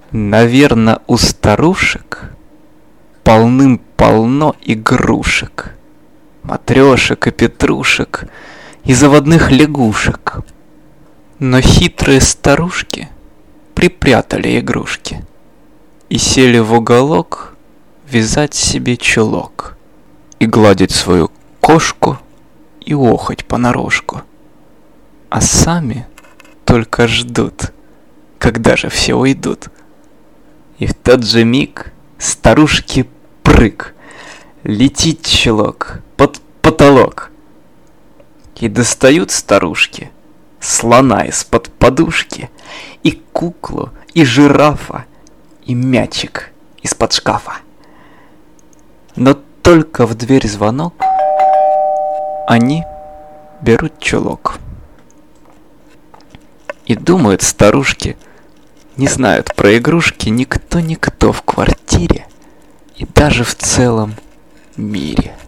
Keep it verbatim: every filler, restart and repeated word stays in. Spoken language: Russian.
Наверно, у старушек полным-полно игрушек, матрешек и петрушек и заводных лягушек. Но хитрые старушки припрятали игрушки и сели в уголок вязать себе чулок и гладить свою кошку и охоть понарошку. А сами только ждут, когда же все уйдут. И в тот же миг старушки прыг, летит чулок под потолок. И достают старушки слона из-под подушки, и куклу, и жирафа, и мячик из-под шкафа. Но только в дверь звонок, они берут чулок. И думают старушки, не знают про игрушки никто-никто в квартире и даже в целом мире.